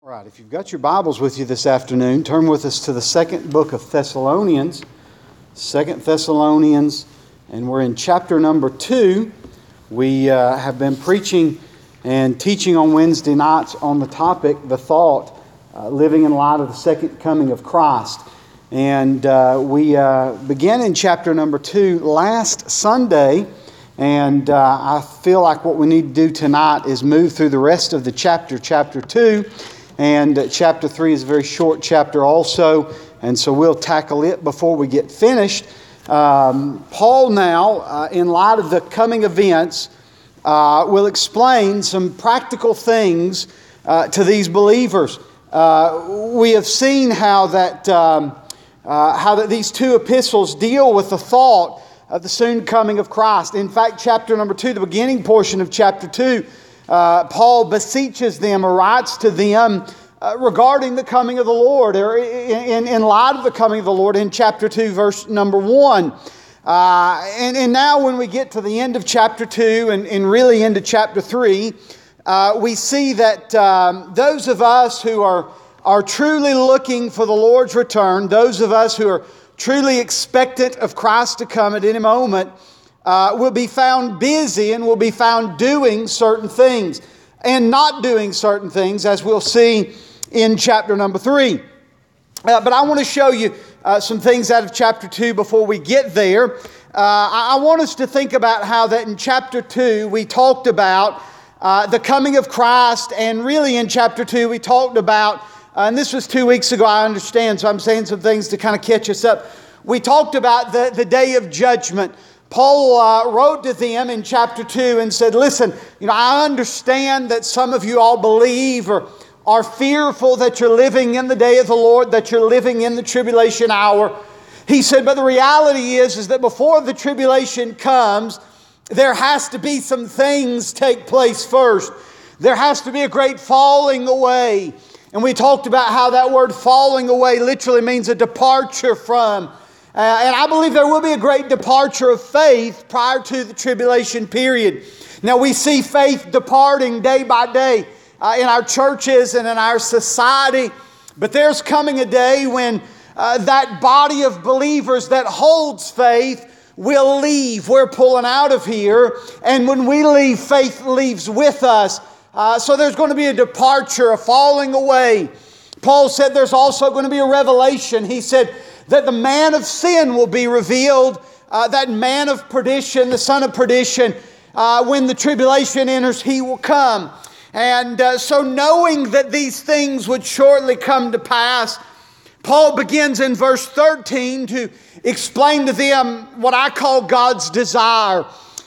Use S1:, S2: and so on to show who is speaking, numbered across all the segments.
S1: Right, if you've got your Bibles with you this afternoon, turn with us to the second book of Thessalonians, 2 Thessalonians, and we're in chapter number 2. We have been preaching and teaching on Wednesday nights on the topic, the thought, living in light of the second coming of Christ. And we began in chapter number 2 last Sunday, and I feel like what we need to do tonight is move through the rest of the chapter 2. And chapter 3 is a very short chapter also, and so we'll tackle it before we get finished. Paul now, in light of the coming events, will explain some practical things to these believers. We have seen how that these two epistles deal with the thought of the soon coming of Christ. In fact, chapter number 2, the beginning portion of chapter 2, Paul beseeches them or writes to them regarding the coming of the Lord, or in light of the coming of the Lord in chapter 2, verse number 1. And now when we get to the end of chapter 2 and really into chapter 3, we see that those of us who are truly looking for the Lord's return, those of us who are truly expectant of Christ to come at any moment, will be found busy and will be found doing certain things and not doing certain things, as we'll see in chapter number 3. But I want to show you some things out of chapter 2 before we get there. I want us to think about how that in chapter 2 we talked about the coming of Christ, and really in chapter 2 we talked about, and this was 2 weeks ago, I understand, so I'm saying some things to kind of catch us up. We talked about the day of judgment. Paul wrote to them in chapter 2 and said, listen, I understand that some of you all believe or are fearful that you're living in the day of the Lord, that you're living in the tribulation hour. He said, but the reality is that before the tribulation comes, there has to be some things take place first. There has to be a great falling away. And we talked about how that word falling away literally means a departure from. And I believe there will be a great departure of faith prior to the tribulation period. Now we see faith departing day by day in our churches and in our society. But there's coming a day when that body of believers that holds faith will leave. We're pulling out of here. And when we leave, faith leaves with us. So there's going to be a departure, a falling away. Paul said there's also going to be a revelation. He said that the man of sin will be revealed, that man of perdition, the son of perdition. When the tribulation enters, he will come. And so knowing that these things would shortly come to pass, Paul begins in verse 13 to explain to them what I call God's desire.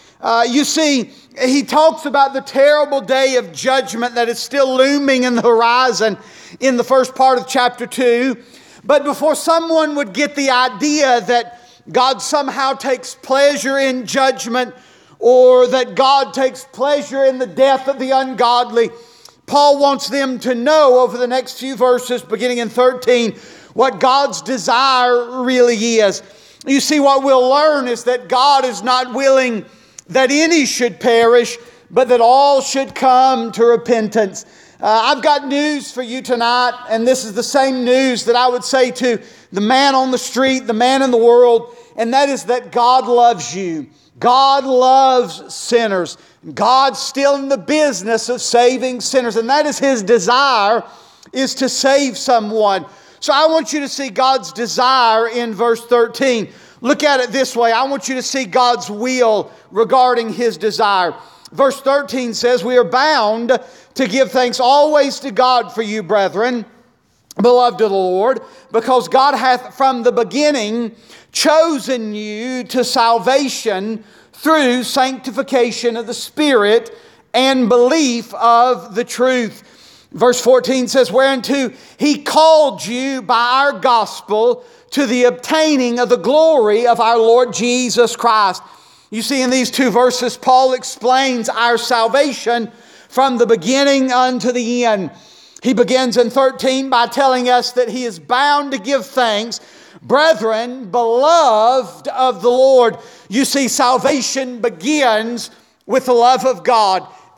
S1: You see, he talks about the terrible day of judgment that is still looming in the horizon in the first part of chapter 2. But before someone would get the idea that God somehow takes pleasure in judgment, or that God takes pleasure in the death of the ungodly, Paul wants them to know over the next few verses, beginning in 13, what God's desire really is. You see, what we'll learn is that God is not willing that any should perish, but that all should come to repentance. I've got news for you tonight, and this is the same news that I would say to the man on the street, the man in the world, and that is that God loves you. God loves sinners. God's still in the business of saving sinners, and that is His desire, is to save someone. So I want you to see God's desire in verse 13. Look at it this way. I want you to see God's will regarding His desire. Verse 13 says, we are bound to give thanks always to God for you, brethren, beloved of the Lord, because God hath from the beginning chosen you to salvation through sanctification of the Spirit and belief of the truth. Verse 14 says, whereunto He called you by our gospel to the obtaining of the glory of our Lord Jesus Christ. You see, in these two verses, Paul explains our salvation from the beginning unto the end. He begins in 13 by telling us that he is bound to give thanks, brethren, beloved of the Lord. You see, salvation begins with the love of God.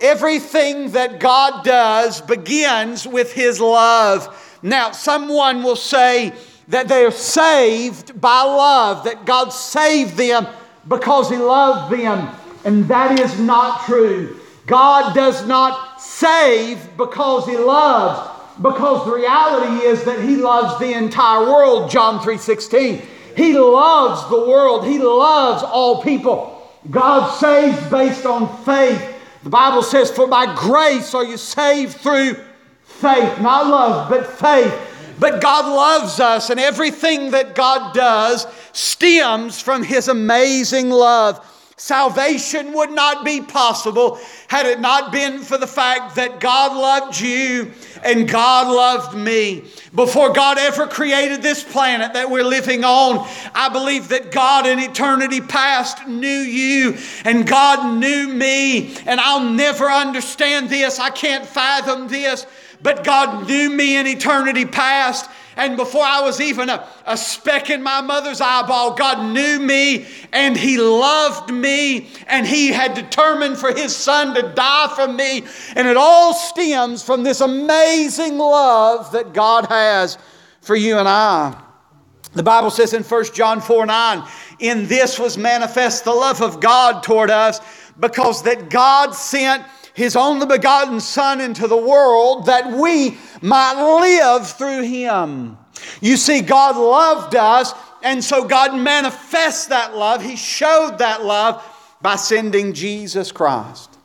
S1: Everything that God does begins with His love. Now, someone will say that they are saved by love, that God saved them because He loved them. And that is not true. God does not save because He loves, because the reality is that He loves the entire world, John 3:16. He loves the world. He loves all people. God saves based on faith. The Bible says, for by grace are you saved through faith. Not love, but faith. But God loves us, and everything that God does stems from His amazing love. Salvation would not be possible had it not been for the fact that God loved you and God loved me. Before God ever created this planet that we're living on, I believe that God in eternity past knew you and God knew me. And I'll never understand this. I can't fathom this. But God knew me in eternity past. And before I was even a speck in my mother's eyeball, God knew me and He loved me, and He had determined for His Son to die for me. And it all stems from this amazing love that God has for you and I. The Bible says in 1 John 4:9, in this was manifest the love of God toward us, because that God sent His only begotten Son into the world that we might live through Him. You see, God loved us, and so God manifests that love. He showed that love by sending Jesus Christ.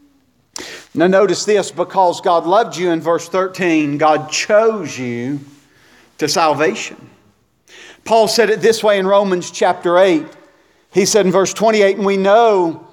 S1: Now notice this, because God loved you in verse 13, God chose you to salvation. Paul said it this way in Romans chapter 8. He said in verse 28, and we know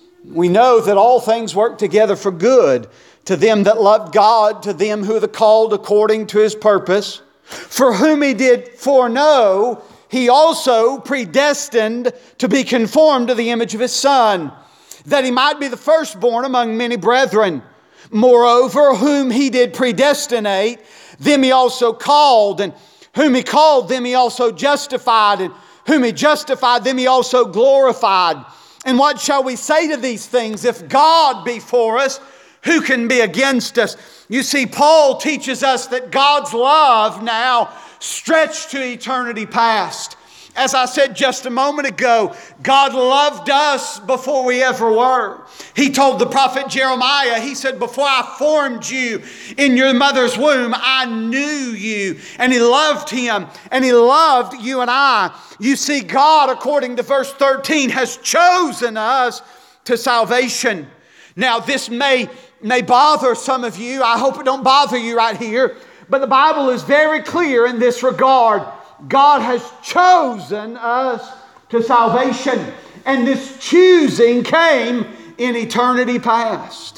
S1: that all things work together for good to them that love God, to them who are the called according to His purpose. For whom He did foreknow, He also predestined to be conformed to the image of His Son, that He might be the firstborn among many brethren. Moreover, whom He did predestinate, them He also called, and whom He called, them He also justified, and whom He justified, them He also glorified. And what shall we say to these things? If God be for us, who can be against us? You see, Paul teaches us that God's love now stretched to eternity past. As I said just a moment ago, God loved us before we ever were. He told the prophet Jeremiah, he said, before I formed you in your mother's womb, I knew you. And He loved him, and He loved you and I. You see, God, according to verse 13, has chosen us to salvation. Now, this may bother some of you. I hope it don't bother you right here. But the Bible is very clear in this regard. God has chosen us to salvation. And this choosing came in eternity past.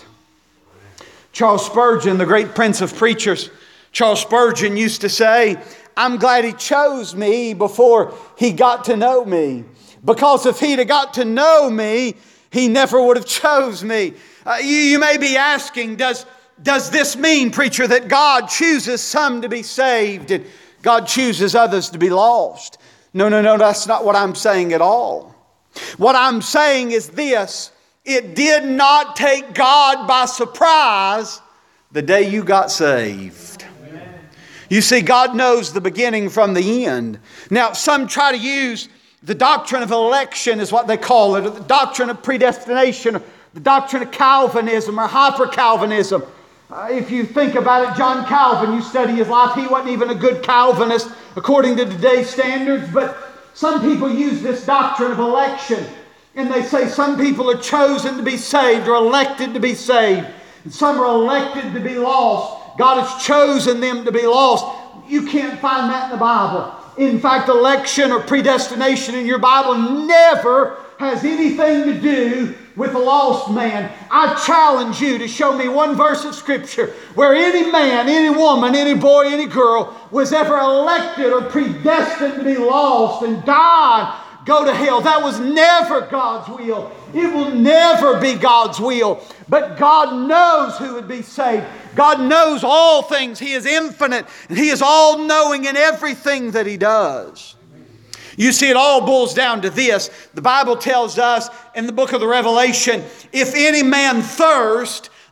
S1: Charles Spurgeon, the great prince of preachers, Charles Spurgeon used to say, I'm glad He chose me before He got to know me. Because if He'd have got to know me, He never would have chose me. You may be asking, does this mean, preacher, that God chooses some to be saved and God chooses others to be lost? No, that's not what I'm saying at all. What I'm saying is this: it did not take God by surprise the day you got saved. You see, God knows the beginning from the end. Now, some try to use the doctrine of election, is what they call it, or the doctrine of predestination, or the doctrine of Calvinism or hyper-Calvinism. If you think about it, John Calvin, you study his life, he wasn't even a good Calvinist according to today's standards, but some people use this doctrine of election, and they say some people are chosen to be saved or elected to be saved, and some are elected to be lost. God has chosen them to be lost. You can't find that in the Bible. In fact, election or predestination in your Bible never has anything to do with a lost man. I challenge you to show me one verse of Scripture where any man, any woman, any boy, any girl was ever elected or predestined to be lost and die, go to hell. That was never God's will. It will never be God's will. But God knows who would be saved. God knows all things. He is infinite, and He is all-knowing in everything that He does. You see, it all boils down to this. The Bible tells us in the book of the Revelation, if any man thirst,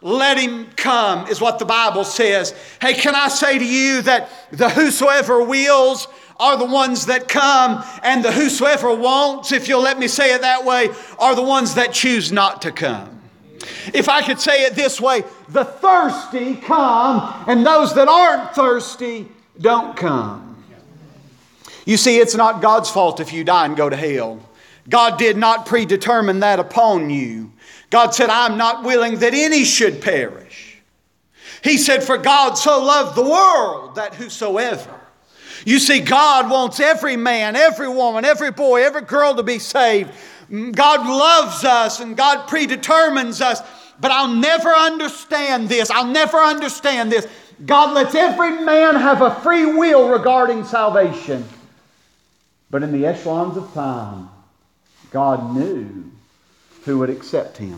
S1: let him come, is what the Bible says. Hey, can I say to you that the whosoever wills are the ones that come, and the whosoever wants, if you'll let me say it that way, are the ones that choose not to come. If I could say it this way, the thirsty come, and those that aren't thirsty don't come. You see, it's not God's fault if you die and go to hell. God did not predetermine that upon you. God said, I'm not willing that any should perish. He said, for God so loved the world that whosoever. You see, God wants every man, every woman, every boy, every girl to be saved. God loves us and God predetermines us. But I'll never understand this. I'll never understand this. God lets every man have a free will regarding salvation. But in the echelons of time, God knew who would accept him.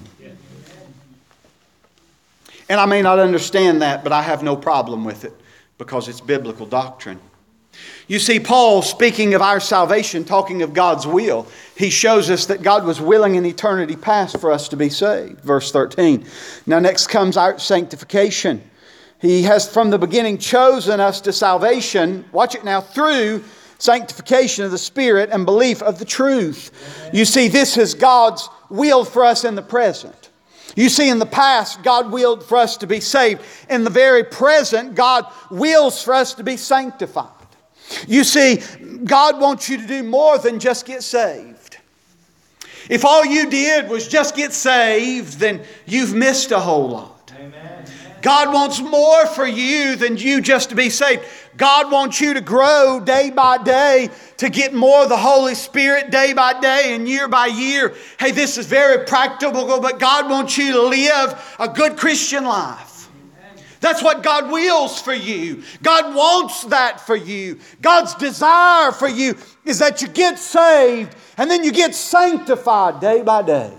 S1: And I may not understand that, but I have no problem with it because it's biblical doctrine. You see, Paul, speaking of our salvation, talking of God's will, he shows us that God was willing in eternity past for us to be saved. Verse 13. Now next comes our sanctification. He has from the beginning chosen us to salvation, watch it now, through sanctification of the Spirit and belief of the truth. You see, this is God's will for us in the present. You see, in the past, God willed for us to be saved. In the very present, God wills for us to be sanctified. You see, God wants you to do more than just get saved. If all you did was just get saved, then you've missed a whole lot. Amen. God wants more for you than you just to be saved. God wants you to grow day by day, to get more of the Holy Spirit day by day and year by year. Hey, this is very practical, but God wants you to live a good Christian life. That's what God wills for you. God wants that for you. God's desire for you is that you get saved and then you get sanctified day by day.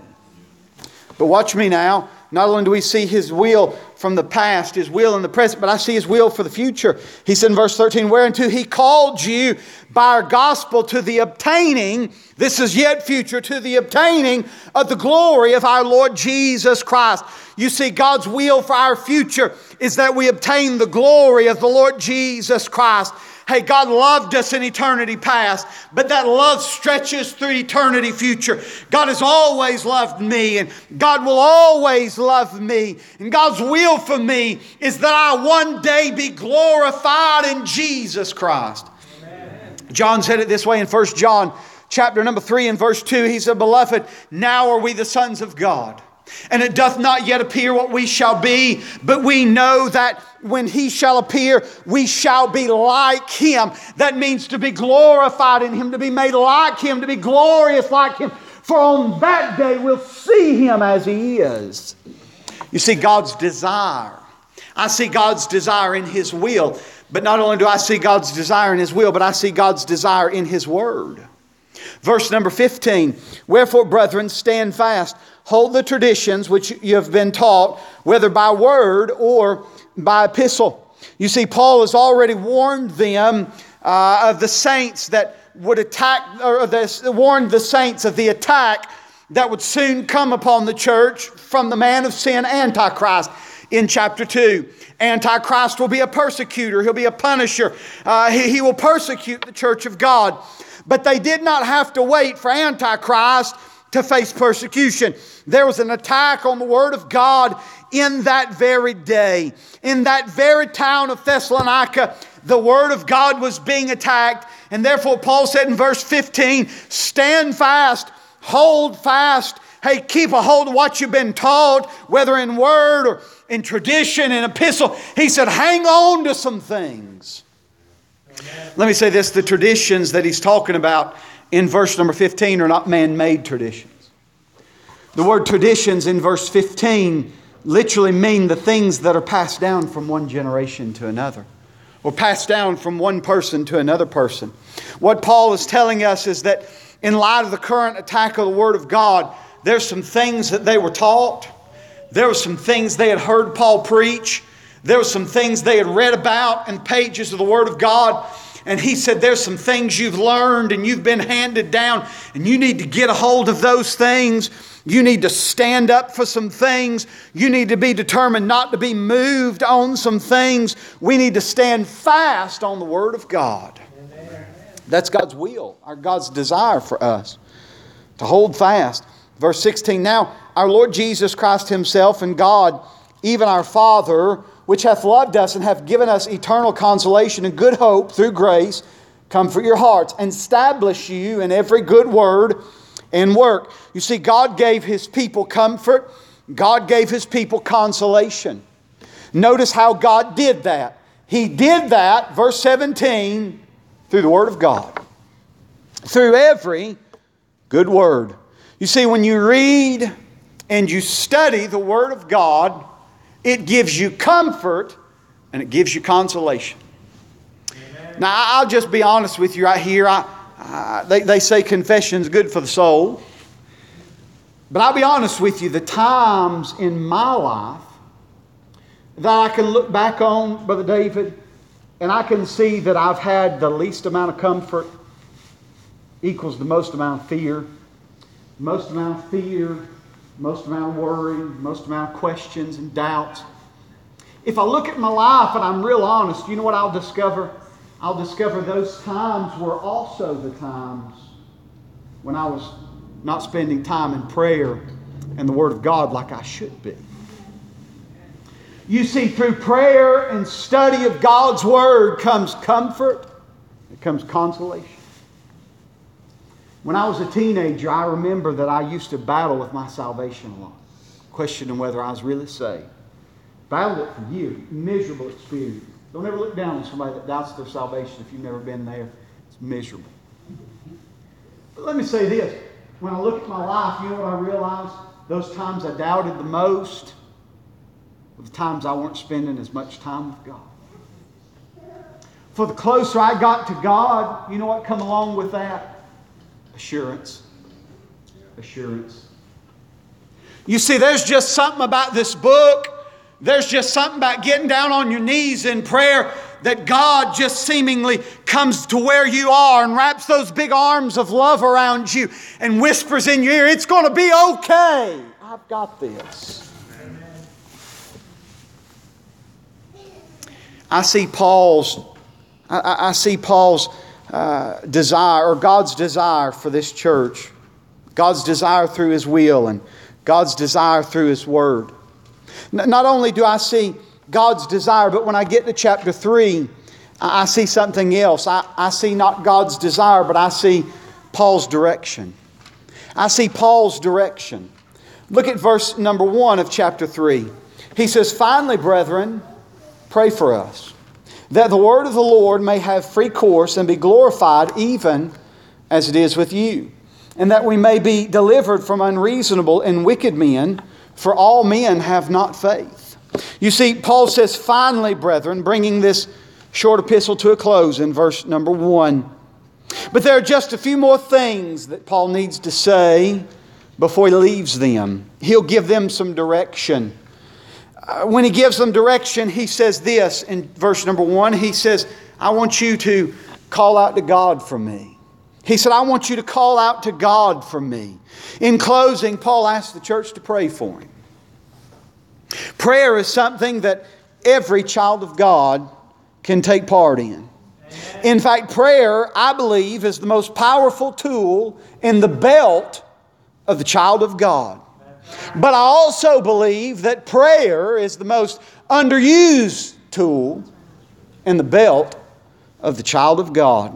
S1: But watch me now. Not only do we see His will from the past, His will in the present, but I see His will for the future. He said in verse 13, whereunto He called you by our gospel to the obtaining, this is yet future, to the obtaining of the glory of our Lord Jesus Christ. You see, God's will for our future is that we obtain the glory of the Lord Jesus Christ. Hey, God loved us in eternity past, but that love stretches through eternity future. God has always loved me, and God will always love me. And God's will for me is that I one day be glorified in Jesus Christ. Amen. John said it this way in 1 John chapter number 3 and verse 2. He said, Beloved, now are we the sons of God. And it doth not yet appear what we shall be, but we know that when He shall appear, we shall be like Him. That means to be glorified in Him, to be made like Him, to be glorious like Him. For on that day we'll see Him as He is. You see, God's desire. I see God's desire in His will. But not only do I see God's desire in His will, but I see God's desire in His Word. Verse number 15, Wherefore, brethren, stand fast. Hold the traditions which you have been taught, whether by word or by epistle. You see, Paul has already warned them of the saints that would attack, or warned the saints of the attack that would soon come upon the church from the man of sin, Antichrist, in chapter 2. Antichrist will be a persecutor. He'll be a punisher. He will persecute the church of God. But they did not have to wait for Antichrist to face persecution. There was an attack on the Word of God in that very day. In that very town of Thessalonica, the Word of God was being attacked. And therefore Paul said in verse 15, stand fast, hold fast. Hey, keep a hold of what you've been taught, whether in word or in tradition, in epistle. He said, hang on to some things. Amen. Let me say this, the traditions that he's talking about in verse number 15 are not man-made traditions. The word traditions in verse 15 literally mean the things that are passed down from one generation to another, or passed down from one person to another person. What Paul is telling us is that in light of the current attack of the Word of God, there's some things that they were taught. There were some things they had heard Paul preach. There were some things they had read about in pages of the Word of God. And He said, there's some things you've learned and you've been handed down, and you need to get a hold of those things. You need to stand up for some things. You need to be determined not to be moved on some things. We need to stand fast on the Word of God. Amen. That's God's will, or God's desire for us, to hold fast. Verse 16, now our Lord Jesus Christ Himself and God, even our Father, which hath loved us and hath given us eternal consolation and good hope through grace, comfort your hearts and establish you in every good word and work. You see, God gave His people comfort. God gave His people consolation. Notice how God did that. He did that, verse 17, through the Word of God. Through every good word. You see, when you read and you study the Word of God, it gives you comfort and it gives you consolation. Amen. Now, I'll just be honest with you right here. They say confession's good for the soul. But I'll be honest with you, the times in my life that I can look back on, Brother David, and I can see that I've had the least amount of comfort equals the most amount of fear. Most amount of fear, most amount of worry, most amount of questions and doubts. If I look at my life and I'm real honest, you know what I'll discover? I'll discover those times were also the times when I was not spending time in prayer and the Word of God like I should be. You see, through prayer and study of God's Word comes comfort, it comes consolation. When I was a teenager, I remember that I used to battle with my salvation a lot, questioning whether I was really saved. Battled it for years, miserable experience. Don't ever look down on somebody that doubts their salvation if you've never been there. It's miserable. But let me say this. When I look at my life, you know what I realized? Those times I doubted the most were the times I weren't spending as much time with God. For the closer I got to God, you know what come along with that? Assurance. Assurance. You see, there's just something about this book. There's just something about getting down on your knees in prayer that God just seemingly comes to where you are and wraps those big arms of love around you and whispers in your ear, it's going to be okay. I've got this. I see Paul's desire, or God's desire for this church. God's desire through His will and God's desire through His Word. Not only do I see God's desire, but when I get to chapter 3, I see something else. I see not God's desire, but I see Paul's direction. I see Paul's direction. Look at verse number 1 of chapter 3. He says, finally, brethren, pray for us, that the word of the Lord may have free course and be glorified even as it is with you, and that we may be delivered from unreasonable and wicked men, for all men have not faith. You see, Paul says, finally, brethren, bringing this short epistle to a close in verse number 1. But there are just a few more things that Paul needs to say before he leaves them. He'll give them some direction. When he gives them direction, he says this in verse number 1. He says, I want you to call out to God for me. He said, I want you to call out to God for me. In closing, Paul asked the church to pray for him. Prayer is something that every child of God can take part in. In fact, prayer, I believe, is the most powerful tool in the belt of the child of God. But I also believe that prayer is the most underused tool in the belt of the child of God.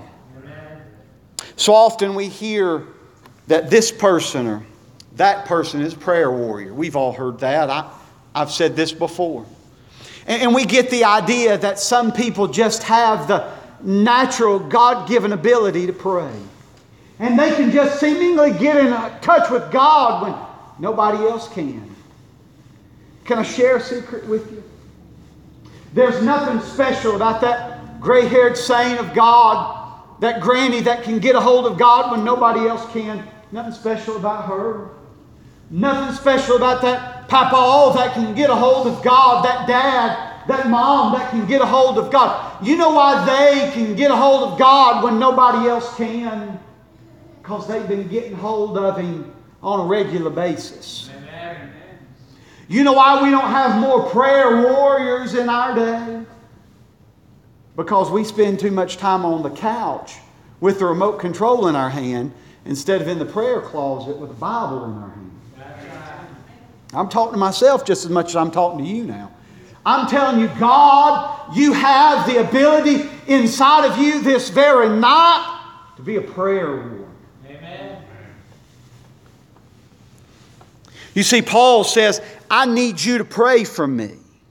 S1: So often we hear that this person or that person is a prayer warrior. We've all heard that. I've said this before. And we get the idea that some people just have the natural God-given ability to pray. And they can just seemingly get in touch with God when nobody else can. Can I share a secret with you? There's nothing special about that gray-haired saint of God, that granny that can get a hold of God when nobody else can. Nothing special about her. Nothing special about that papa that can get a hold of God, that dad that mom that can get a hold of God. You know why they can get a hold of God when nobody else can? Because they've been getting hold of Him on a regular basis. Amen. You know why we don't have more prayer warriors in our day? Because we spend too much time on the couch with the remote control in our hand instead of in the prayer closet with a Bible in our hand. I'm talking to myself just as much as I'm talking to you now. I'm telling you, God, you have the ability inside of you this very night to be a prayer warrior. Amen. You see, Paul says, I need you to pray for me.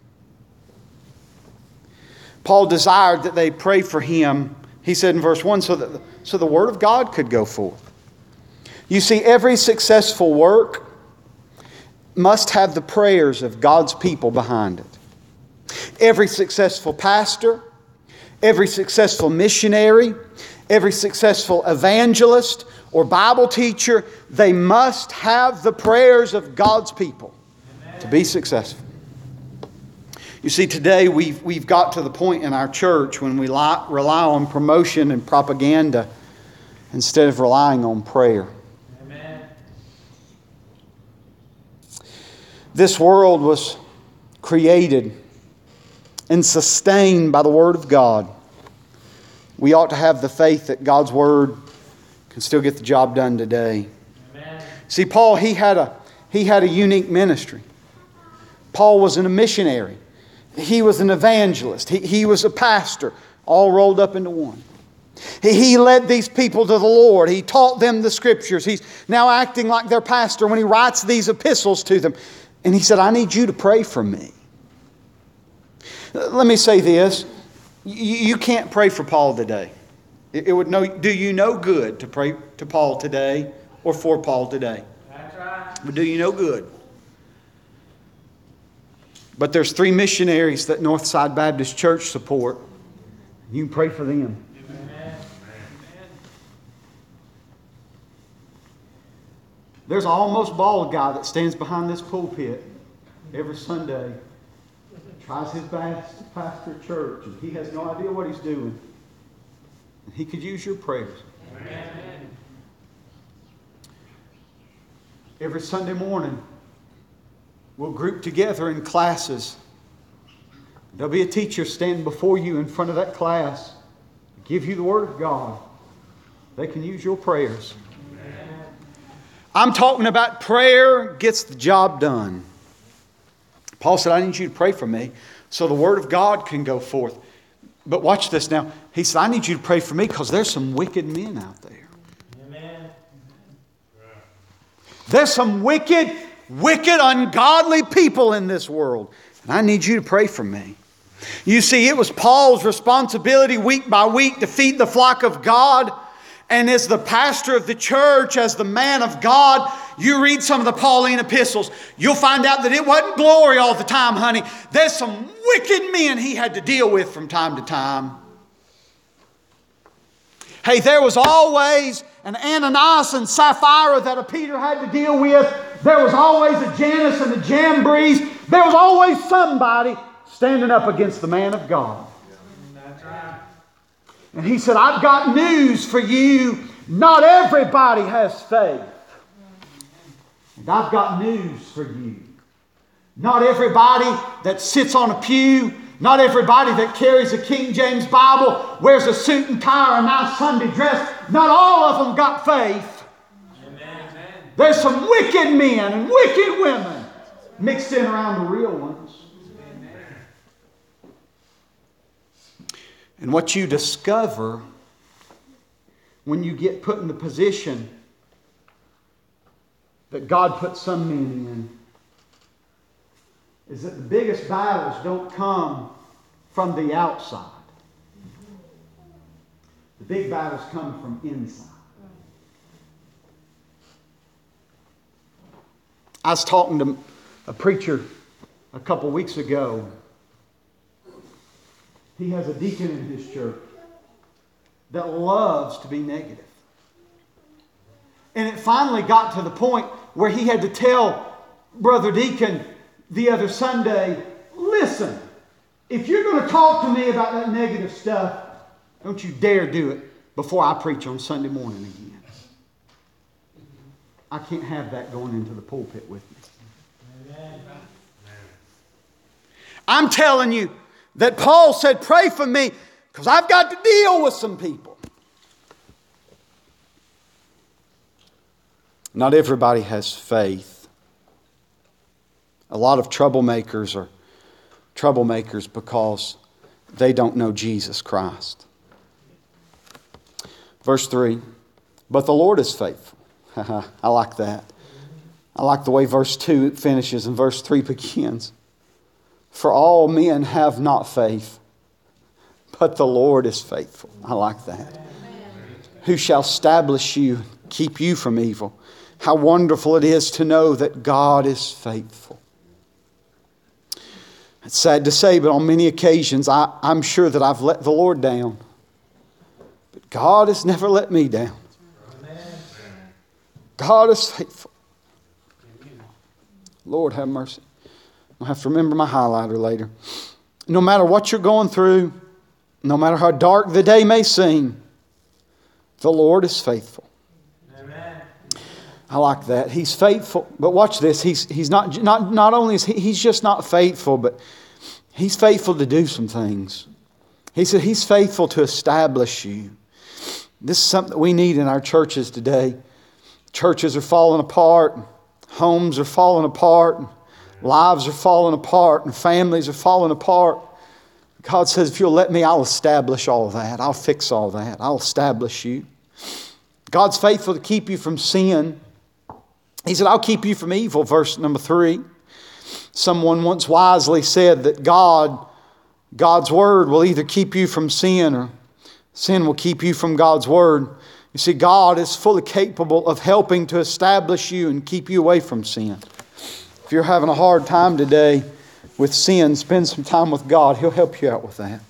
S1: Paul desired that they pray for him, he said in verse 1, so the Word of God could go forth. You see, every successful work must have the prayers of God's people behind it. Every successful pastor, every successful missionary, every successful evangelist or Bible teacher, they must have the prayers of God's people to be successful. You see, today we've got to the point in our church when we rely on promotion and propaganda instead of relying on prayer. Amen. This world was created and sustained by the Word of God. We ought to have the faith that God's Word can still get the job done today. Amen. See, Paul, he had a unique ministry. Paul was a missionary. He was an evangelist. He was a pastor, all rolled up into one. He led these people to the Lord. He taught them the Scriptures. He's now acting like their pastor when he writes these epistles to them. And he said, I need you to pray for me. Let me say this. You can't pray for Paul today. It would do you no good to pray to Paul today or for Paul today. That's right. It would do you no good. But there's 3 missionaries that Northside Baptist Church support. You can pray for them. Amen. There's an almost bald guy that stands behind this pulpit every Sunday. Tries his best to pastor a church, and he has no idea what he's doing. He could use your prayers. Amen. Every Sunday morning, we'll group together in classes. There'll be a teacher standing before you in front of that class, give you the Word of God. They can use your prayers. Amen. I'm talking about prayer gets the job done. Paul said, I need you to pray for me so the Word of God can go forth. But watch this now. He said, I need you to pray for me because there's some wicked men out there. Amen. There's some wicked, ungodly people in this world. And I need you to pray for me. You see, it was Paul's responsibility week by week to feed the flock of God. And as the pastor of the church, as the man of God, you read some of the Pauline epistles, you'll find out that it wasn't glory all the time, honey. There's some wicked men he had to deal with from time to time. Hey, there was always an Ananias and Sapphira that a Peter had to deal with. There was always a Janus and a Jambres. There was always somebody standing up against the man of God. That's right. And he said, I've got news for you. Not everybody has faith. And I've got news for you. Not everybody that sits on a pew, not everybody that carries a King James Bible, wears a suit and tie or a nice Sunday dress, not all of them got faith. Amen. There's some wicked men and wicked women mixed in around the real ones. And what you discover when you get put in the position that God put some men in is that the biggest battles don't come from the outside. The big battles come from inside. I was talking to a preacher a couple weeks ago. He has a deacon in his church that loves to be negative. And it finally got to the point where he had to tell Brother Deacon the other Sunday, listen, if you're going to talk to me about that negative stuff, don't you dare do it before I preach on Sunday morning again. I can't have that going into the pulpit with me. I'm telling you that Paul said, pray for me because I've got to deal with some people. Not everybody has faith. A lot of troublemakers are troublemakers because they don't know Jesus Christ. Verse 3, but the Lord is faithful. I like that. I like the way verse 2 finishes and verse 3 begins. For all men have not faith, but the Lord is faithful. I like that. Amen. Who shall establish you, keep you from evil. How wonderful it is to know that God is faithful. It's sad to say, but on many occasions I'm sure that I've let the Lord down. But God has never let me down. Amen. God is faithful. Lord have mercy. I'll have to remember my highlighter later. No matter what you're going through, no matter how dark the day may seem, the Lord is faithful. Amen. I like that. He's faithful. But watch this. He's not only is he's just not faithful, but He's faithful to do some things. He said He's faithful to establish you. This is something that we need in our churches today. Churches are falling apart. Homes are falling apart. Lives are falling apart and families are falling apart. God says, if you'll let me, I'll establish all of that. I'll fix all that. I'll establish you. God's faithful to keep you from sin. He said, I'll keep you from evil, verse number 3. Someone once wisely said that God's Word will either keep you from sin or sin will keep you from God's Word. You see, God is fully capable of helping to establish you and keep you away from sin. If you're having a hard time today with sin, spend some time with God. He'll help you out with that.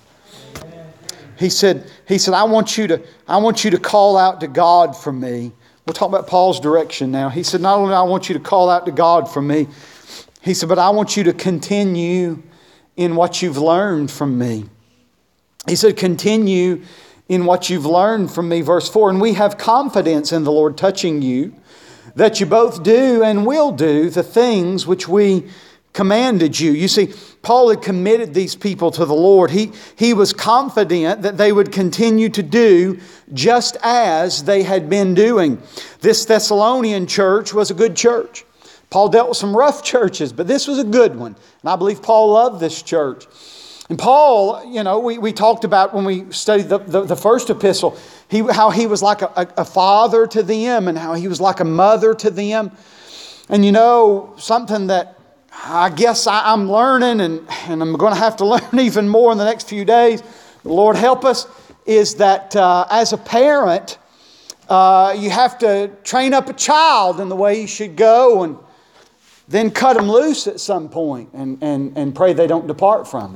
S1: He said, I want you to call out to God for me. We'll talk about Paul's direction now. He said, not only do I want you to call out to God for me, he said, but I want you to continue in what you've learned from me. He said, continue in what you've learned from me. Verse 4, and we have confidence in the Lord touching you, that you both do and will do the things which we commanded you. You see, Paul had committed these people to the Lord. He was confident that they would continue to do just as they had been doing. This Thessalonian church was a good church. Paul dealt with some rough churches, but this was a good one. And I believe Paul loved this church. And Paul, we talked about when we studied the first epistle, how he was like a father to them and how he was like a mother to them. And something that I guess I'm learning and I'm going to have to learn even more in the next few days, the Lord help us, is that as a parent, you have to train up a child in the way he should go and then cut them loose at some point and pray they don't depart from it.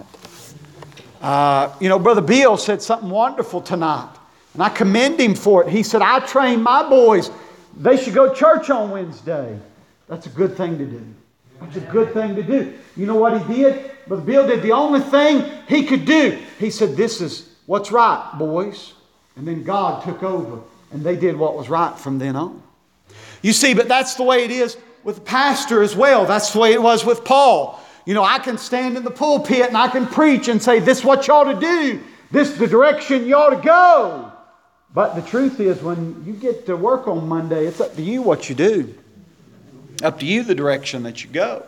S1: Brother Bill said something wonderful tonight, and I commend him for it. He said, I train my boys. They should go to church on Wednesday. That's a good thing to do. That's a good thing to do. You know what he did? Brother Bill did the only thing he could do. He said, this is what's right, boys. And then God took over, and they did what was right from then on. You see, but that's the way it is with the pastor as well. That's the way it was with Paul. I can stand in the pulpit and I can preach and say, this is what you ought to do. This is the direction you ought to go. But the truth is, when you get to work on Monday, it's up to you what you do. Up to you the direction that you go.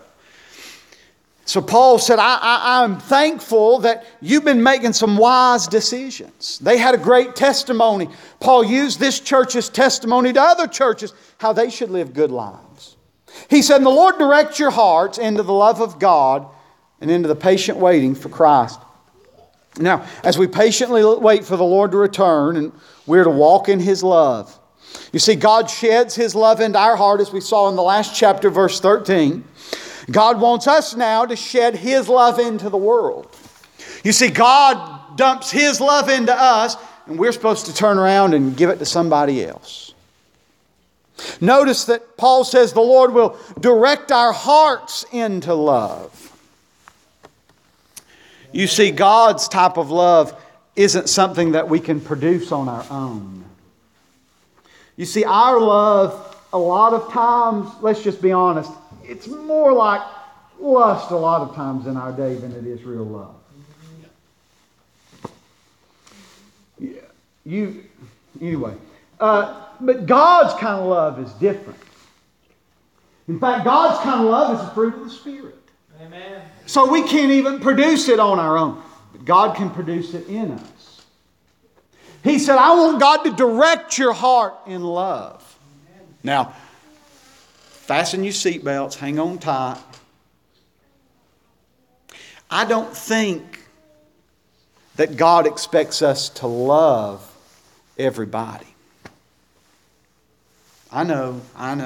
S1: So Paul said, I'm thankful that you've been making some wise decisions. They had a great testimony. Paul used this church's testimony to other churches, how they should live good lives. He said, the Lord directs your hearts into the love of God and into the patient waiting for Christ. Now, as we patiently wait for the Lord to return, and we're to walk in His love. You see, God sheds His love into our heart, as we saw in the last chapter, verse 13. God wants us now to shed His love into the world. You see, God dumps His love into us, and we're supposed to turn around and give it to somebody else. Notice that Paul says the Lord will direct our hearts into love. You see, God's type of love isn't something that we can produce on our own. You see, our love, a lot of times, let's just be honest, it's more like lust a lot of times in our day than it is real love. Anyway, but God's kind of love is different. In fact, God's kind of love is the fruit of the Spirit. Amen. So we can't even produce it on our own. But God can produce it in us. He said, I want God to direct your heart in love. Amen. Now, fasten your seatbelts, hang on tight. I don't think that God expects us to love everybody. I know.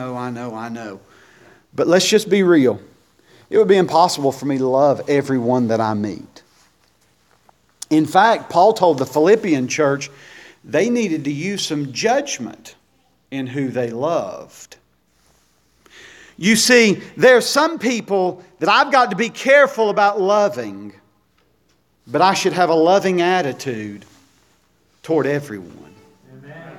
S1: But let's just be real. It would be impossible for me to love everyone that I meet. In fact, Paul told the Philippian church they needed to use some judgment in who they loved. You see, there are some people that I've got to be careful about loving, but I should have a loving attitude toward everyone. Amen.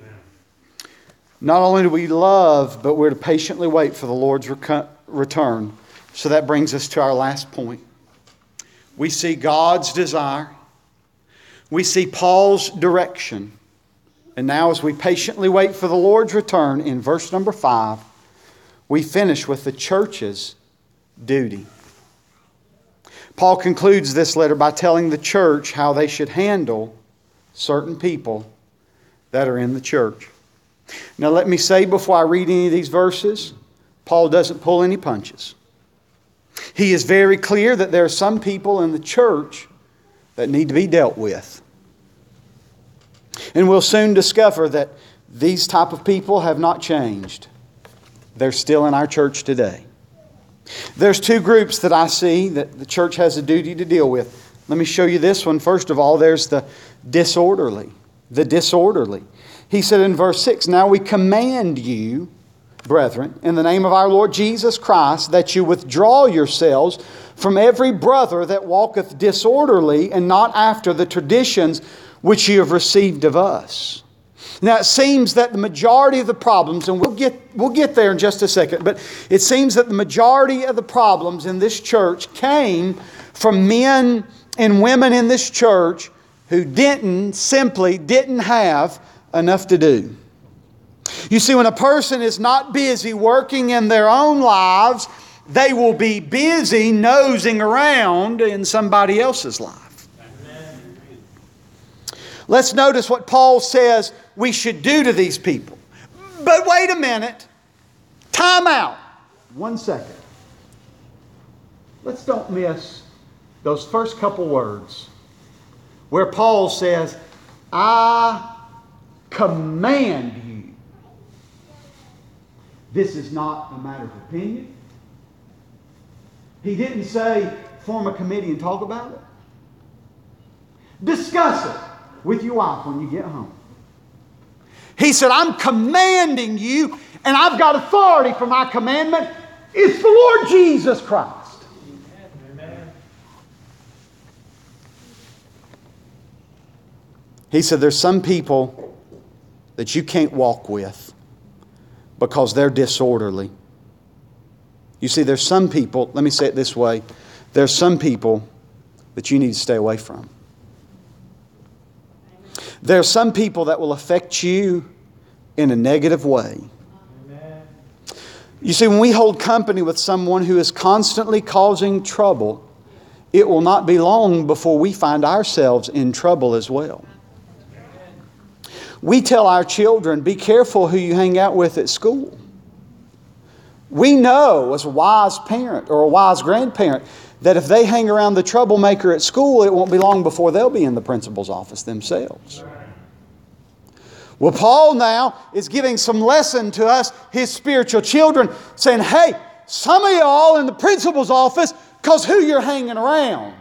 S1: Not only do we love, but we're to patiently wait for the Lord's return. So that brings us to our last point. We see God's desire. We see Paul's direction. And now as we patiently wait for the Lord's return, in verse number 5, we finish with the church's duty. Paul concludes this letter by telling the church how they should handle certain people that are in the church. Now let me say before I read any of these verses, Paul doesn't pull any punches. He is very clear that there are some people in the church that need to be dealt with. And we'll soon discover that these type of people have not changed. They're still in our church today. There's two groups that I see that the church has a duty to deal with. Let me show you this one. First of all, there's the disorderly. The disorderly. He said in verse 6, Now we command you, brethren, in the name of our Lord Jesus Christ, that you withdraw yourselves from every brother that walketh disorderly and not after the traditions which you have received of us. Now it seems that the majority of the problems, and we'll get there in just a second, but it seems that the majority of the problems in this church came from men and women in this church who simply didn't have enough to do. You see, when a person is not busy working in their own lives, they will be busy nosing around in somebody else's life. Amen. Let's notice what Paul says we should do to these people. But wait a minute. Time out. 1 second. Let's don't miss those first couple words where Paul says, I command you. This is not a matter of opinion. He didn't say form a committee and talk about it. Discuss it with your wife when you get home. He said, I'm commanding you, and I've got authority for my commandment. It's the Lord Jesus Christ. Amen. He said, there's some people that you can't walk with because they're disorderly. You see, there's some people, let me say it this way, there's some people that you need to stay away from. There are some people that will affect you in a negative way. Amen. You see, when we hold company with someone who is constantly causing trouble, it will not be long before we find ourselves in trouble as well. We tell our children, be careful who you hang out with at school. We know as a wise parent or a wise grandparent that if they hang around the troublemaker at school, it won't be long before they'll be in the principal's office themselves. Well, Paul now is giving some lesson to us, his spiritual children, saying, hey, some of y'all in the principal's office because who you're hanging around.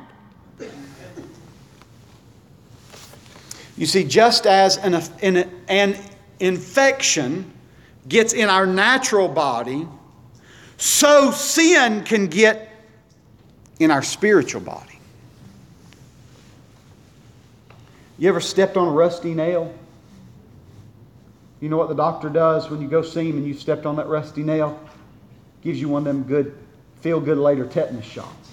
S1: You see, just as an infection gets in our natural body, so sin can get in our spiritual body. You ever stepped on a rusty nail? You know what the doctor does when you go see him and you stepped on that rusty nail? Gives you one of them good, feel good later tetanus shots.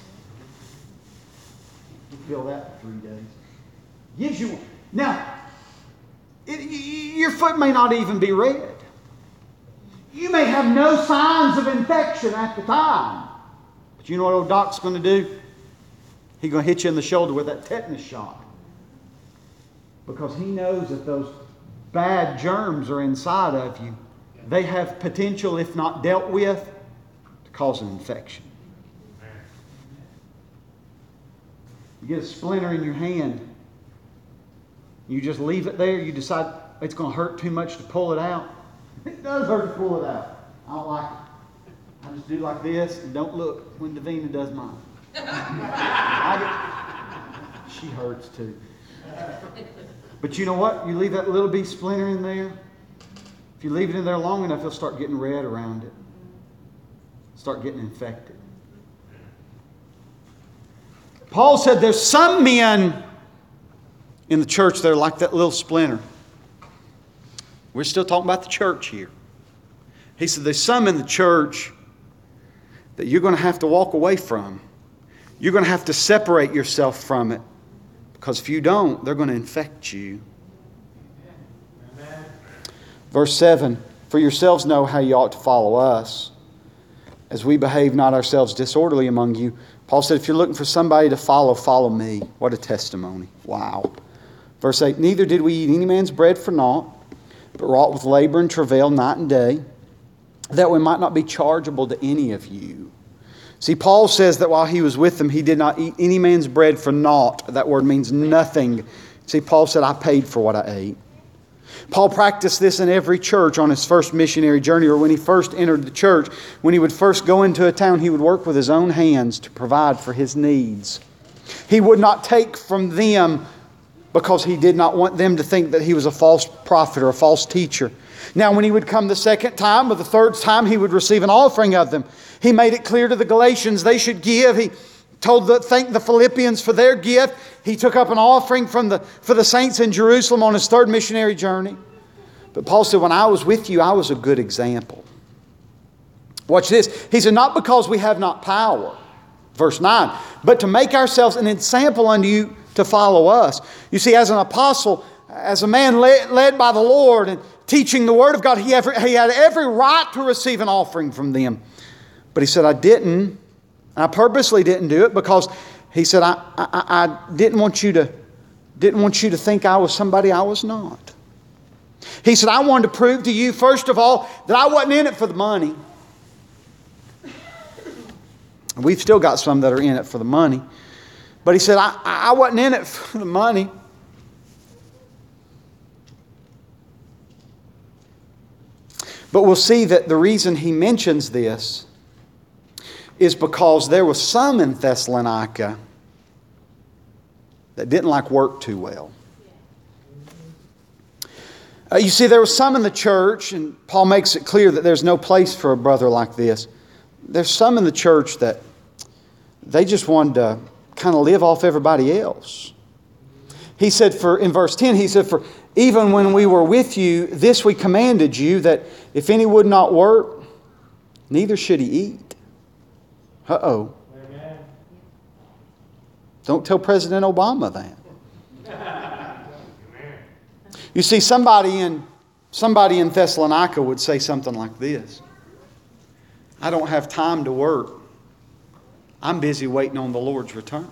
S1: You feel that for 3 days. Gives you one. Now, your foot may not even be red. You may have no signs of infection at the time. But you know what old doc's going to do? He's going to hit you in the shoulder with that tetanus shot. Because he knows that those bad germs are inside of you. They have potential, if not dealt with, to cause an infection. You get a splinter in your hand. You just leave it there. You decide it's going to hurt too much to pull it out. It does hurt to pull it out. I don't like it. I just do like this and don't look when Davina does mine. She hurts too. But you know what? You leave that little bitty splinter in there. If you leave it in there long enough, it'll start getting red around it. Start getting infected. Paul said there's some men in the church that are like that little splinter. We're still talking about the church here. He said there's some in the church that you're going to have to walk away from. You're going to have to separate yourself from it. Because if you don't, they're going to infect you. Amen. Verse 7, for yourselves know how you ought to follow us, as we behave not ourselves disorderly among you. Paul said, if you're looking for somebody to follow, follow me. What a testimony. Wow. Verse 8, neither did we eat any man's bread for naught, but wrought with labor and travail night and day, that we might not be chargeable to any of you. See, Paul says that while he was with them, he did not eat any man's bread for naught. That word means nothing. See, Paul said, I paid for what I ate. Paul practiced this in every church on his first missionary journey, or when he first entered the church. When he would first go into a town, he would work with his own hands to provide for his needs. He would not take from them because he did not want them to think that he was a false prophet or a false teacher. Now, when he would come the second time or the third time, he would receive an offering of them. He made it clear to the Galatians they should give. He thanked the Philippians for their gift. He took up an offering for the saints in Jerusalem on his third missionary journey. But Paul said, when I was with you, I was a good example. Watch this. He said, not because we have not power, verse 9, but to make ourselves an example unto you to follow us. You see, as an apostle, as a man led by the Lord and teaching the Word of God, he had every right to receive an offering from them. But he said, I didn't. And I purposely didn't do it because he said, I didn't want you to think I was somebody I was not. He said, I wanted to prove to you, first of all, that I wasn't in it for the money. We've still got some that are in it for the money. But he said, I wasn't in it for the money. But we'll see that the reason he mentions this is because there was some in Thessalonica that didn't like work too well. You see, there was some in the church, and Paul makes it clear that there's no place for a brother like this. There's some in the church that they just wanted to kind of live off everybody else. He said, in verse 10, he said, for even when we were with you, this we commanded you, that if any would not work, neither should he eat. Uh-oh. Amen. Don't tell President Obama that. You see, somebody in Thessalonica would say something like this. I don't have time to work. I'm busy waiting on the Lord's return.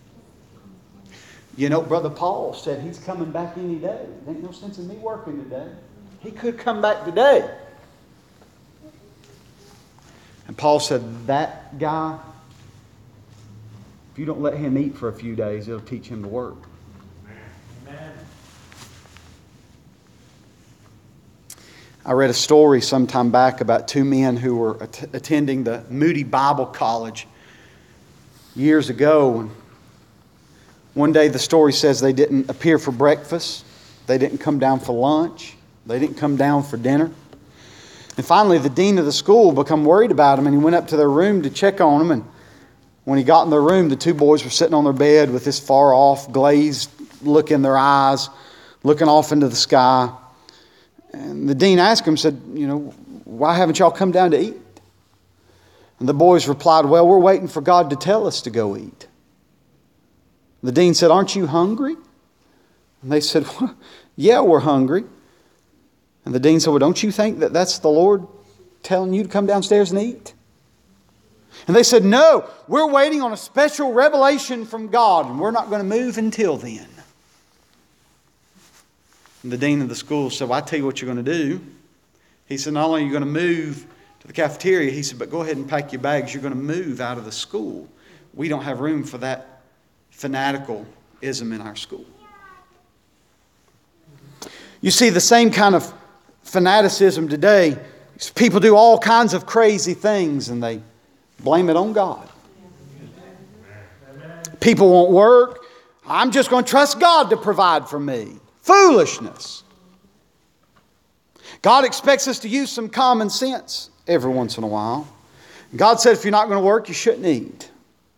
S1: You know, Brother Paul said he's coming back any day. There ain't no sense in me working today. He could come back today. And Paul said, that guy, if you don't let him eat for a few days, it'll teach him to work. Amen. I read a story some time back about two men who were attending the Moody Bible College years ago. And one day the story says they didn't appear for breakfast. They didn't come down for lunch. They didn't come down for dinner. And finally, the dean of the school became worried about them, and he went up to their room to check on them. And when he got in their room, the two boys were sitting on their bed with this far-off, glazed look in their eyes, looking off into the sky. And the dean asked him, said, why haven't y'all come down to eat? And the boys replied, well, we're waiting for God to tell us to go eat. The dean said, aren't you hungry? And they said, well, yeah, we're hungry. And the dean said, well, don't you think that that's the Lord telling you to come downstairs and eat? And they said, no, we're waiting on a special revelation from God, and we're not going to move until then. And the dean of the school said, well, I tell you what you're going to do. He said, not only are you going to move to the cafeteria, he said, but go ahead and pack your bags. You're going to move out of the school. We don't have room for that fanaticalism in our school. You see, the same kind of fanaticism today, people do all kinds of crazy things and they blame it on God. People won't work. I'm just going to trust God to provide for me. Foolishness. God expects us to use some common sense every once in a while. God said if you're not going to work, you shouldn't eat.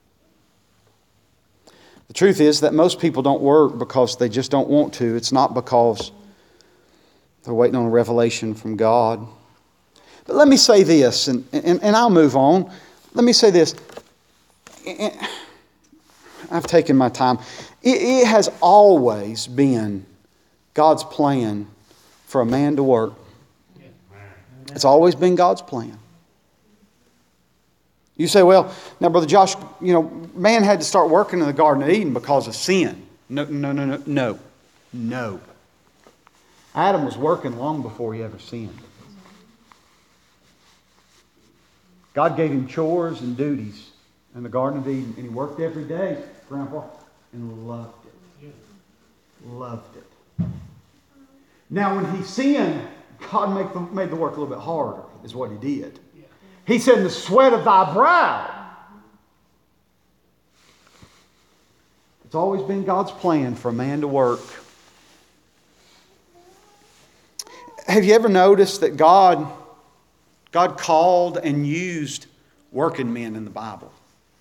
S1: The truth is that most people don't work because they just don't want to. It's not because they're waiting on a revelation from God. But let me say this, and I'll move on. Let me say this. I've taken my time. It has always been God's plan for a man to work. It's always been God's plan. You say, well, now, Brother Josh, man had to start working in the Garden of Eden because of sin. No. Adam was working long before he ever sinned. God gave him chores and duties in the Garden of Eden, and he worked every day, Grandpa, and loved it. Loved it. Now, when he sinned, God made the work a little bit harder, is what he did. He said, in the sweat of thy brow. It's always been God's plan for a man to work. Have you ever noticed that God called and used working men in the Bible?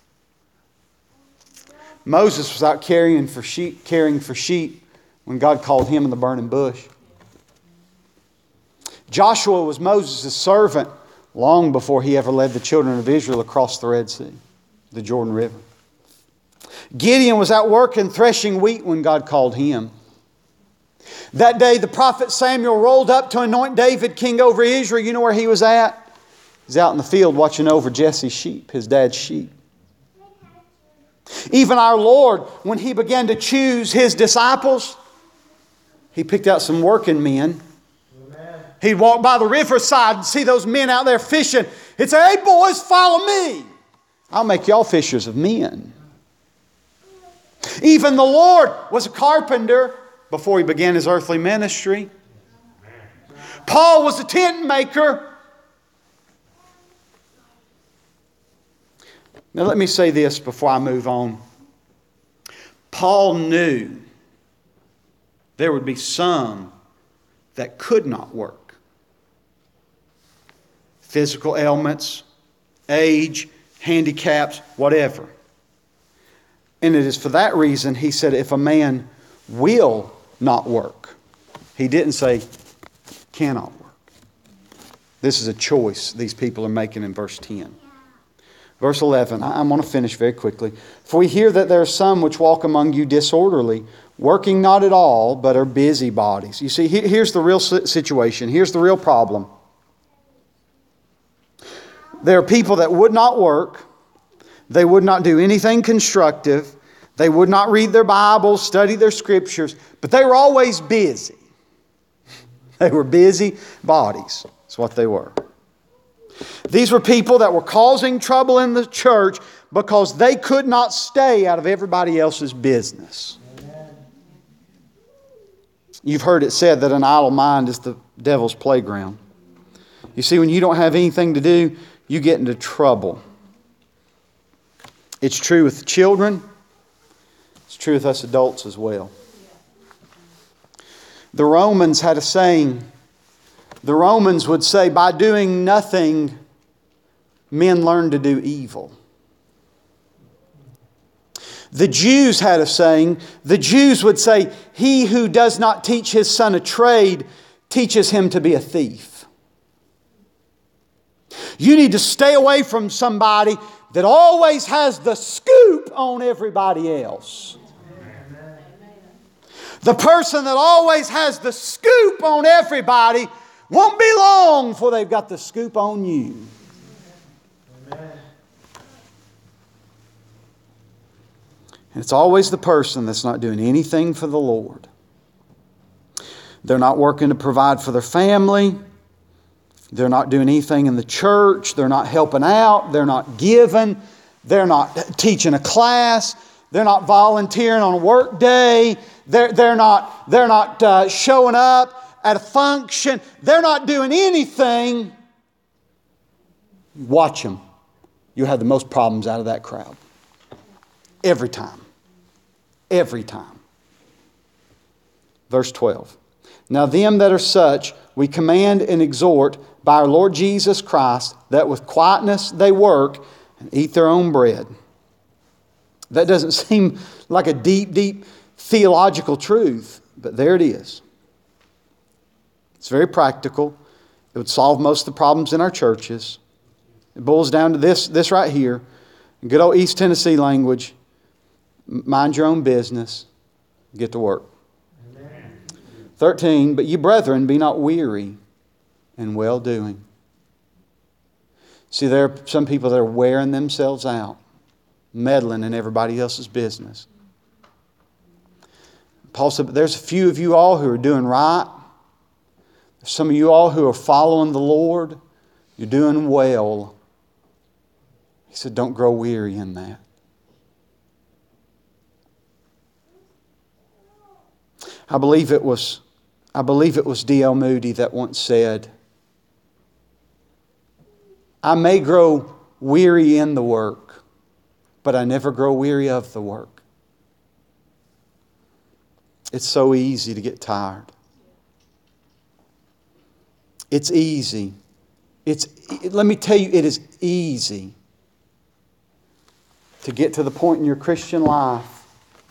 S1: Moses was out caring for sheep when God called him in the burning bush. Joshua was Moses' servant long before he ever led the children of Israel across the Red Sea, the Jordan River. Gideon was out working, threshing wheat when God called him. That day, the prophet Samuel rolled up to anoint David king over Israel. You know where he was at? He was out in the field watching over Jesse's sheep, his dad's sheep. Even our Lord, when He began to choose His disciples, He picked out some working men. He'd walk by the riverside and see those men out there fishing. He'd say, hey boys, follow me. I'll make y'all fishers of men. Even the Lord was a carpenter before He began His earthly ministry. Paul was a tent maker. Now let me say this before I move on. Paul knew there would be some that could not work. Physical ailments, age, handicaps, whatever. And it is for that reason he said, if a man will not work. He didn't say cannot work. This is a choice these people are making in verse 10. Verse 11, I'm going to finish very quickly. For we hear that there are some which walk among you disorderly, working not at all, but are busybodies. You see, here's the real situation. Here's the real problem. There are people that would not work. They would not do anything constructive. They would not read their Bibles, study their Scriptures, but they were always busy. They were busy bodies. That's what they were. These were people that were causing trouble in the church because they could not stay out of everybody else's business. You've heard it said that an idle mind is the devil's playground. You see, when you don't have anything to do, you get into trouble. It's true with children. It's true with us adults as well. The Romans had a saying. The Romans would say, by doing nothing, men learn to do evil. The Jews had a saying. The Jews would say, "He who does not teach his son a trade teaches him to be a thief." You need to stay away from somebody that always has the scoop on everybody else. The person that always has the scoop on everybody won't be long before they've got the scoop on you. And it's always the person that's not doing anything for the Lord. They're not working to provide for their family. They're not doing anything in the church. They're not helping out. They're not giving. They're not teaching a class. They're not volunteering on a work day. They're not showing up at a function. They're not doing anything. Watch them. You'll have the most problems out of that crowd. Every time. Every time. Verse 12. Now them that are such we command and exhort by our Lord Jesus Christ, that with quietness they work and eat their own bread. That doesn't seem like a deep, deep theological truth, but there it is. It's very practical. It would solve most of the problems in our churches. It boils down to this right here. In good old East Tennessee language, mind your own business, get to work. Amen. 13, but ye brethren, be not weary in well-doing. See, there are some people that are wearing themselves out, meddling in everybody else's business. Paul said, but there's a few of you all who are doing right. There's some of you all who are following the Lord. You're doing well. He said, don't grow weary in that. I believe it was D.L. Moody that once said, I may grow weary in the work, but I never grow weary of the work. It's so easy to get tired. It's easy. Let me tell you, it is easy to get to the point in your Christian life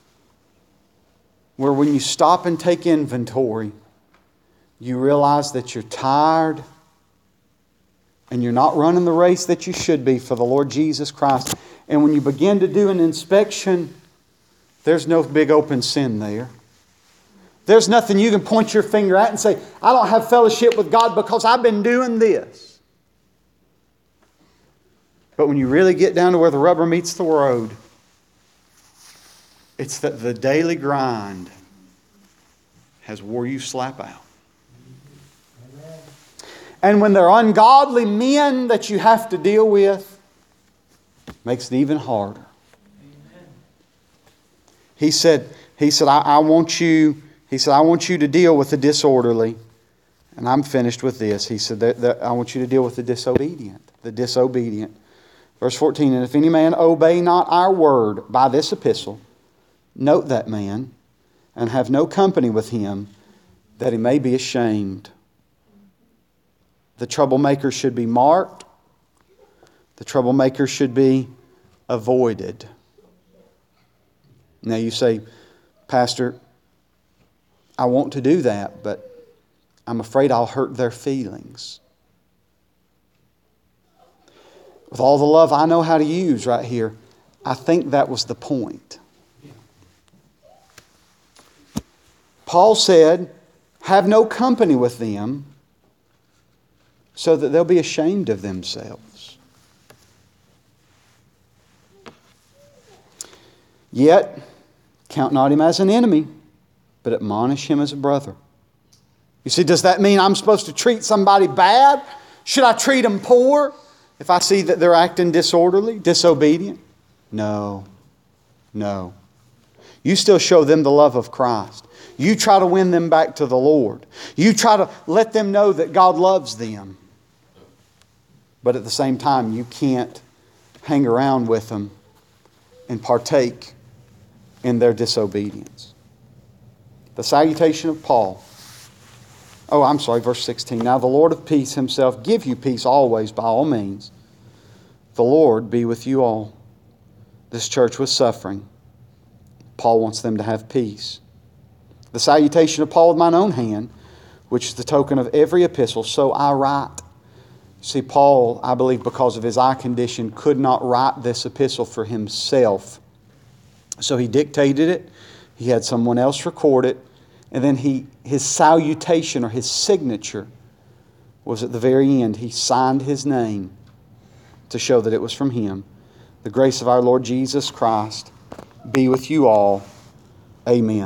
S1: where when you stop and take inventory, you realize that you're tired and you're not running the race that you should be for the Lord Jesus Christ. And when you begin to do an inspection, there's no big open sin there. There's nothing you can point your finger at and say, I don't have fellowship with God because I've been doing this. But when you really get down to where the rubber meets the road, it's that the daily grind has wore you slap out. And when they're ungodly men that you have to deal with, it makes it even harder. He said, I want you to deal with the disorderly. And I'm finished with this. He said that I want you to deal with the disobedient. The disobedient. Verse 14, and if any man obey not our word by this epistle, note that man, and have no company with him, that he may be ashamed. The troublemaker should be marked. The troublemaker should be avoided. Now you say, Pastor, I want to do that, but I'm afraid I'll hurt their feelings. With all the love I know how to use right here, I think that was the point. Paul said, have no company with them so that they'll be ashamed of themselves. Yet, count not him as an enemy, but admonish him as a brother. You see, does that mean I'm supposed to treat somebody bad? Should I treat them poor if I see that they're acting disorderly, disobedient? No. You still show them the love of Christ. You try to win them back to the Lord. You try to let them know that God loves them. But at the same time, you can't hang around with them and partake in their disobedience. The salutation of Paul. Verse 16. Now the Lord of peace himself give you peace always by all means. The Lord be with you all. This church was suffering. Paul wants them to have peace. The salutation of Paul with mine own hand, which is the token of every epistle, so I write. See, Paul, I believe because of his eye condition, could not write this epistle for himself. So he dictated it. He had someone else record it. And then his salutation or his signature was at the very end. He signed his name to show that it was from him. The grace of our Lord Jesus Christ be with you all. Amen.